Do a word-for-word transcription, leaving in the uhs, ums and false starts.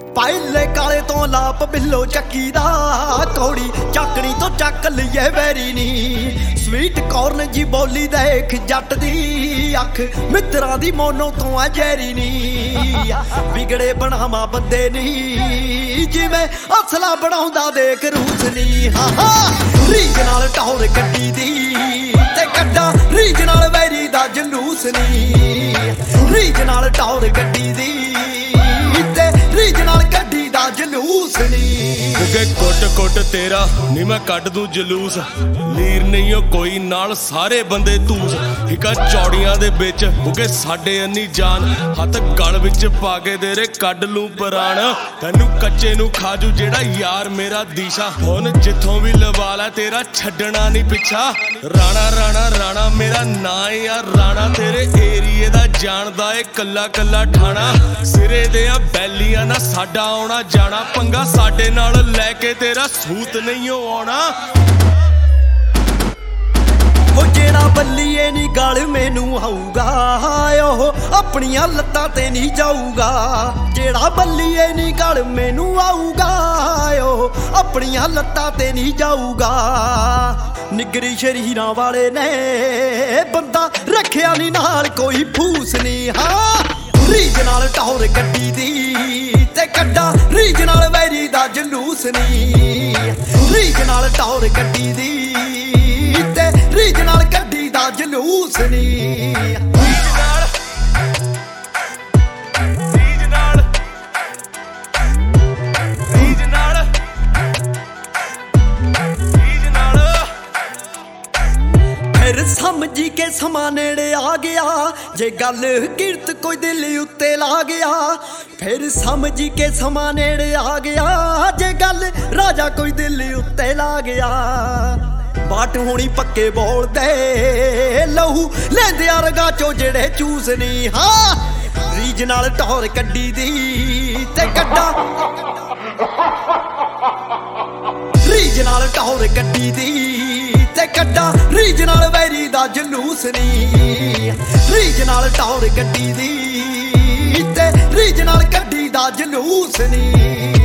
ਪਹਿਲੇ ਕਾਲੇ ਤੋਂ ਲਾਪ ਬਿੱਲੋ ਚੱਕੀ ਦਾ ਕੌੜੀ ਚੱਕਣੀ ਤੋਂ ਚੱਕ ਲਈਏ ਵੈਰੀ ਨੀ ਸਵੀਟ ਕਾਰਨ ਜੀ ਬੋਲੀ ਦੇਖ ਜੱਟ ਦੀ ਅੱਖ ਮਿੱਤਰਾਂ ਦੀ ਮੋਨੋ ਤੋਂ ਆ ਜੈਰੀ ਨੀ ਵਿਗੜੇ ਬਣਾਵਾ ਬੰਦੇ ਨੀ ਜਿਵੇਂ ਅਸਲਾ ਬਣਾਉਂਦਾ ਦੇਖ ਰੂਸ ਨੀ ਹਾਂ ਹਾਂ ਰੀਜ ਨਾਲ ਟੌਰ ਗੱਡੀ ਦੀ ਤੇ ਕੱਢਾਂ ਰੀਜ ਨਾਲ ਵੈਰੀ ਦਾ ਜਲੂਸ ਨੀ ਰੀਜ ਨਾਲ ਟੌਰ ਗੱਡੀ ਦੀ ਤੇ ਰੀਜ ਨਾਲ ਗੱਡੀ ਦਾ ਜਲੂਸ ਨੀ ਕਿ ਕੁੱਟ ਕੁੱਟ ਤੇਰਾ ਨੀ ਮੈਂ ਕੱਢ ਦੂੰ ਜਲੂਸ ਲੀਰ ਨਹੀਂ ਓ ਕੋਈ ਨਾਲ ਸਾਰੇ ਬੰਦੇ ਧੂਸ ਹਿਕਾ ਚੌੜੀਆਂ ਦੇ ਵਿੱਚ ਕਿ ਸਾਡੇ ਅੰਨੀ ਜਾਨ ਹੱਥ ਗਲ ਵਿੱਚ ਪਾ ਕੇ ਤੇਰੇ ਕੱਢ ਲੂੰ ਪ੍ਰਾਣ ਤੈਨੂੰ ਕੱਚੇ ਨੂੰ ਖਾਜੂ ਜਿਹੜਾ ਯਾਰ ਮੇਰਾ ਦੀਸ਼ਾ ਹੁਣ ਜਿੱਥੋਂ ਵੀ ਲਵਾ ਲੈ ਤੇਰਾ ਛੱਡਣਾ ਨਹੀਂ ਪਿੱਛਾ ਰਾਣਾ ਰਾਣਾ ਰਾਣਾ ਮੇਰਾ ਨਾਂ ਯਾਰ ਰਾਣਾ ਤੇਰੇ ਏਰੀਏ ਦਾ ਜਾਣਦਾ ਏ ਕੱਲਾ ਕੱਲਾ ਠਾਣਾ ਸਿਰੇ ਦੇ ਆ ਬੈਲੀਆਂ ਨਾ ਸਾਡਾ ਆਉਣਾ ਜਾਣਾ ਪੰਗਾ ਸਾਡੇ ਨਾਲ ਲੈ ਕੇ ਤੇਰਾ ਸੂਤ ਨਹੀਂ ਆਉਣਾ ਉਹ ਜਿਹੜਾ ਬੱਲੀਏ ਨੀ ਗਲ ਮੈਨੂੰ ਆਊਗਾ ਉਹ ਆਪਣੀਆਂ ਲੱਤਾਂ ਤੇ ਨਹੀਂ ਜਾਊਗਾ ਜਿਹੜਾ ਬੱਲੀਏ ਨੀ ਗਲ ਮੈਨੂੰ ਆਊਗਾ ਉਹ ਆਪਣੀਆਂ ਲੱਤਾਂ ਤੇ ਨਹੀਂ ਜਾਊਗਾ ਨਿਗਰੀ ਸ਼ਰੀਰਾਂ ਵਾਲੇ ਨੇ ਬੰਦਾ ਰੱਖਿਆ ਨੀ ਨਾਲ ਕੋਈ ਫੂਸ ਨਹੀਂ ਹਾਂ ਰੀਜ ਨਾਲ ਟੌਰ ਗੱਡੀ ਦੀ ਤੇ ਕੱਢਾਂ ਰੀਜ ਨਾਲ ਵੈਰੀ ਦਾ ਜਲੂਸ ਨੀ ਰੀਜ ਨਾਲ ਟੌਰ ਗੱਡੀ ਦੀ ਤੇ ਰੀਜ ਨਾਲ ਗੱਡੀ ਦਾ ਜਲੂਸ ਨੀ ਸਮਝੀ ਕੇ ਸਮਾਂ ਨੇੜੇ ਆ ਗਿਆ ਜੇ ਗੱਲ ਕਿਰਤ ਕੋਈ ਦਿਲ ਉੱਤੇ ਲਾ ਗਿਆ ਫਿਰ ਸਮਝੀ ਕੇ ਸਮਾਂ ਨੇੜੇ ਆ ਗਿਆ ਜੇ ਗੱਲ ਰਾਜਾ ਕੋਈ ਦਿਲ ਉੱਤੇ ਲਾ ਗਿਆ ਬਾਟ ਹੋਣੀ ਪੱਕੇ ਬੋਲਦੇ ਲਹੂ ਲੈਂਦੇ ਆ ਰਗਾ ਚੋਂ ਜਿਹੜੇ ਚੂਸ ਨਹੀਂ ਹਾਂ ਰੀਜ ਨਾਲ ਟੌਰ ਕੱਢੀ ਦੀ ਤੇ ਕੱਢਾਂ ਰੀਜ ਨਾਲ ਟੌਰ ਗੱਡੀ ਦੀ ਤੇ ਕੱਢਾਂ ਰੀਜ ਨਾਲ ਵੈਰੀ ਦਾ ਜਲੂਸ ਨੀ ਰੀਜ ਨਾਲ ਟੌਰ ਗੱਡੀ ਦੀ ਤੇ ਰੀਜ ਨਾਲ ਗੱਡੀ ਦਾ ਜਲੂਸ ਨੀ